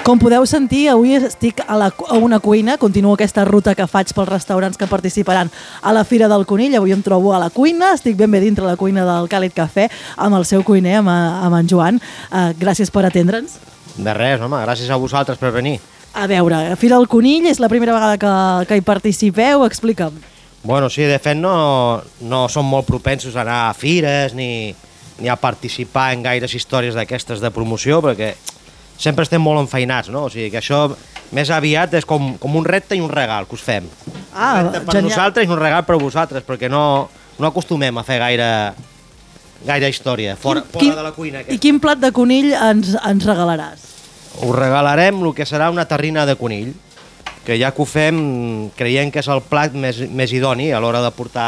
Com podeu sentir, avui estic a una cuina, continuo aquesta ruta que faig pels restaurants que participaran a la Fira del Conill. Avui em trobo a la cuina, estic ben bé dintre la cuina del Càlid Cafè, amb el seu cuiner, amb en Joan. Gràcies per atendre'ns. De res, home, gràcies a vosaltres per venir. A veure, Fira del Conill és la primera vegada que hi participeu, explica'm. Bueno, sí, de fet no som molt propensos a anar a fires ni a participar en gaires històries d'aquestes de promoció, perquè sempre estem molt enfeinats, no? O sigui que això més aviat és com un repte i un regal que us fem. Un repte per nosaltres i un regal per vosaltres, perquè no acostumem a fer gaire història fora de la cuina. I quin plat de conill ens regalaràs? Us regalarem el que serà una terrina de conill, que ja que ho fem creiem que és el plat més idoni a l'hora de portar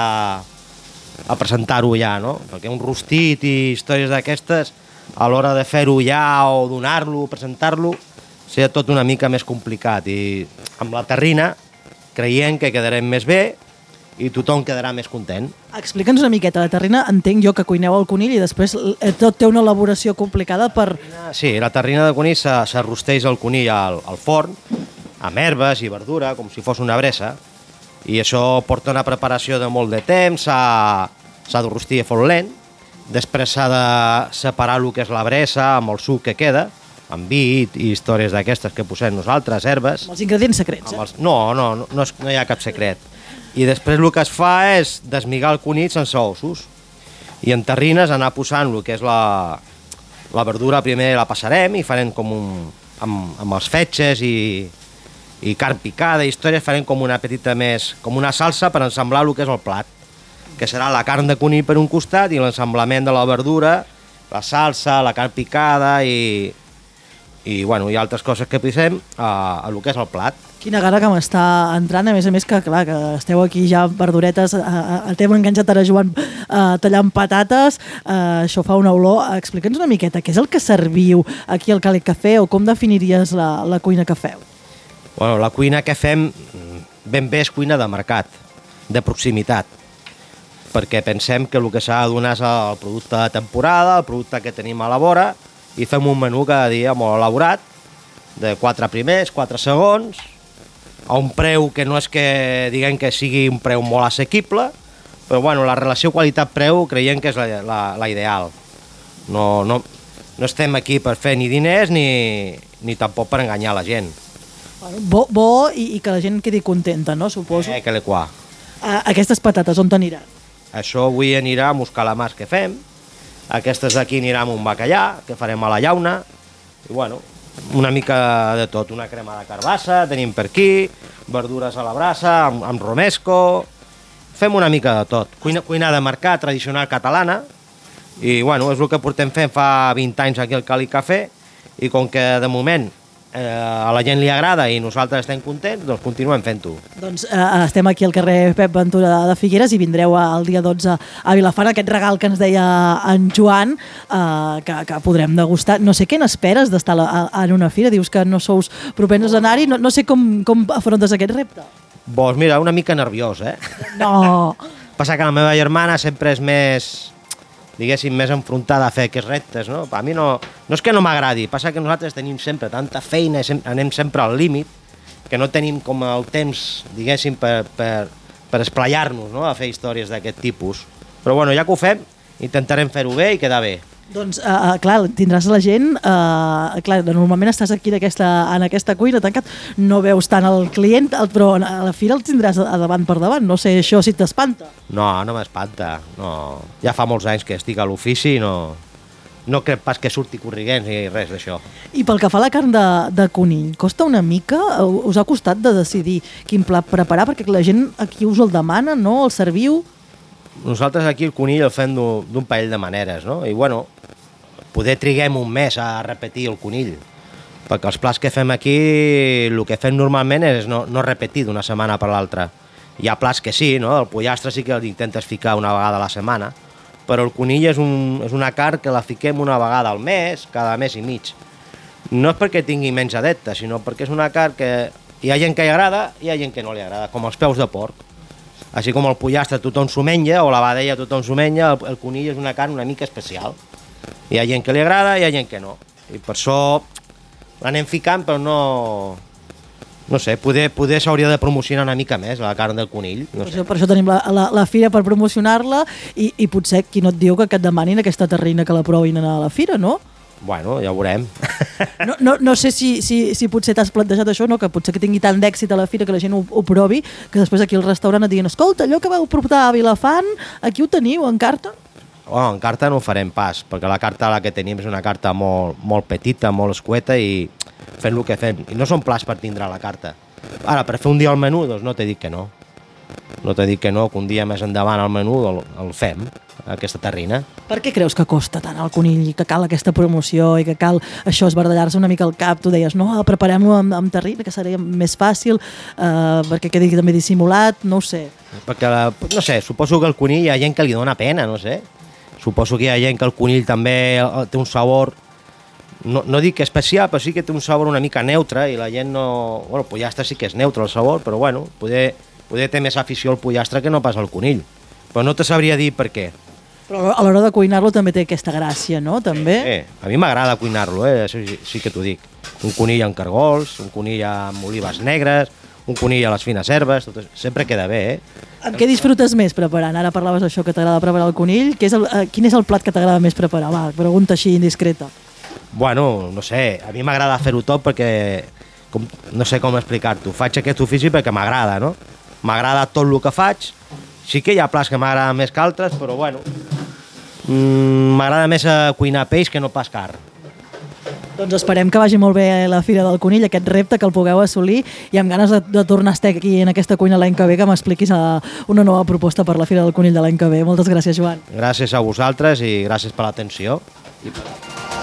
a presentar-ho ja, no? Perquè un rostit i històries d'aquestes, a l'hora de fer-ho ja o donar-lo, presentar-lo, serà tot una mica més complicat. I amb la terrina creiem que quedarem més bé i tothom quedarà més content. Explica'ns una miqueta, la terrina, entenc jo que cuineu el conill i després tot té una elaboració complicada per... Sí, la terrina de conill s'arrosteix el conill al forn, amb herbes i verdura, com si fos una bressa, i això porta una preparació de molt de temps, s'ha de rostir a foc lent, després s'ha de separar el que és la bressa amb el suc que queda, amb vi i històries d'aquestes que posem nosaltres, herbes. Amb els ingredients secrets, No hi ha cap secret. I després el que es fa és desmigar el conill sense ossos i en terrines anar posant el que és la verdura, primer la passarem i farem com amb els fetges i carn picada i històries, farem com una petita més, com una salsa per ensamblar el que és el plat, que serà la carn de conill per un costat i l'ensamblament de la verdura, la salsa, la carn picada i altres coses que posem a el que és el plat. Quina gana que m'està entrant, a més que clar, que esteu aquí ja amb verduretes, t'hem enganxat ara, Joan, tallant patates, això fa una olor. Explica'ns una miqueta, què és el que serviu aquí al Càlid Cafè o com definiries la cuina que feu? Bueno, la cuina que fem ben bé és cuina de mercat, de proximitat, perquè pensem que el que s'ha de donar és el producte de temporada, el producte que tenim a la vora, i fem un menú cada dia molt elaborat, de 4 primers, 4 segons, a un preu que no és que diguem que sigui un preu molt assequible, però bueno, la relació qualitat-preu creiem que és la ideal. No estem aquí per fer ni diners ni tampoc per enganyar la gent. Bo i que la gent quedi contenta, no? Suposo. Que le qua. Aquestes patates on t'aniran? Això avui anirà amb uns calamars que fem, aquestes d'aquí anirà amb un bacallà, que farem a la llauna, i bueno, una mica de tot, una crema de carbassa, tenim per aquí, verdures a la brasa, amb romesco, fem una mica de tot. Cuina de mercat tradicional catalana, i bueno, és el que portem fent fa 20 anys aquí al Càlid Cafè, i com que de moment a la gent li agrada i nosaltres estem contents, doncs continuem fent-ho. Doncs estem aquí al carrer Pep Ventura de Figueres i vindreu el dia 12 a Vilafant, aquest regal que ens deia en Joan, que podrem degustar. No sé què n'esperes d'estar en una fira, dius que no sous propensos a anar-hi, no sé com afrontes aquest repte. Doncs mira, una mica nerviós, No! Passa que la meva germana sempre és més, diguéssim, més enfrontada a fer aquests reptes, no? A mi no és que no m'agradi, passa que nosaltres tenim sempre tanta feina, anem sempre al límit, que no tenim com el temps, diguéssim, per esplaiar-nos, no?, a fer històries d'aquest tipus. Però bueno, ja que ho fem, intentarem fer-ho bé i quedar bé. Doncs, clar, tindràs la gent, clar, normalment estàs aquí en aquesta cuina tancat, no veus tant el client, però a la fira el tindràs a davant per davant, no sé això si t'espanta. No m'espanta, no. Ja fa molts anys que estic a l'ofici i no crec pas que surti corriguents ni res d'això. I pel que fa a la carn de conill, costa una mica? Us ha costat de decidir quin plat preparar? Perquè la gent aquí us el demana, no? El serviu? Nosaltres aquí el conill el fem d'un parell de maneres, no? I bueno, poder triguem un mes a repetir el conill, perquè els plats que fem aquí, el que fem normalment és no repetir d'una setmana per l'altra. Hi ha plats que sí, no? El pollastre sí que l'intentes ficar una vegada a la setmana, però el conill és una carn que la fiquem una vegada al mes, cada mes i mig. No és perquè tingui menys adeptes, sinó perquè és una carn que hi ha gent que li agrada i hi ha gent que no li agrada, com els peus de porc. Així com el pollastre tothom s'ho menja, o la vedella tothom s'ho menja, el conill és una carn una mica especial. Hi ha gent que li agrada i hi ha gent que no. I per això l'anem ficant, però no... No sé, poder s'hauria de promocionar una mica més la carn del conill. No sé. Per això tenim la fira per promocionar-la i potser qui no et diu que et demanin aquesta terrina que la provin a la fira, no? Bueno, ja ho veurem. No sé si potser t'has plantejat això, no? Que potser que tingui tant d'èxit a la fira que la gent ho provi, que després aquí al restaurant et diguin escolta, allò que vau portar a Vilafant, aquí ho teniu, en carta? Oh, en carta no ho farem pas, perquè la carta la que tenim és una carta molt petita, molt escueta i fent el que fem. I no són plats per tindre a la carta. Ara, per fer un dia al menú, doncs no t'he dit que no. No t'he dit que no, que un dia més endavant al menú el fem, aquesta terrina. Per què creus que costa tant el conill i que cal aquesta promoció i que cal això, esbardallar-se una mica al cap? Tu deies, no, preparem-ho amb terrina, que seria més fàcil, perquè quedi també dissimulat, no ho sé. Perquè, no sé, suposo que el conill hi ha gent que li dona pena, no sé. Suposo que hi ha gent que el conill també té un sabor, no dic especial, però sí que té un sabor una mica neutre i la gent no... Bueno, el pollastre sí que és neutre el sabor, però bueno, poder té més afició al pollastre que no pas al conill. Però no te sabria dir per què. Però a l'hora de cuinar-lo també té aquesta gràcia, no? També? A mi m'agrada cuinar-lo, sí que t'ho dic. Un conill amb cargols, un conill amb olives negres, un conill a les fines herbes, sempre queda bé, Amb què disfrutes més preparant? Ara parlaves d'això que t'agrada preparar el conill. Quin és el plat que t'agrada més preparar? Va, pregunta així indiscreta. Bueno, no sé, a mi m'agrada fer-ho tot perquè, no sé com explicar-t'ho, faig aquest ofici perquè m'agrada, no? M'agrada tot el que faig, sí que hi ha plats que m'agraden més que altres, però bueno, m'agrada més cuinar peix que no pas carn. Doncs esperem que vagi molt bé la Fira del Conill, aquest repte que el pugueu assolir i amb ganes de tornar a estar aquí en aquesta cuina l'any que ve, que m'expliquis una nova proposta per la Fira del Conill de l'any que ve. Moltes gràcies, Joan. Gràcies a vosaltres i gràcies per l'atenció.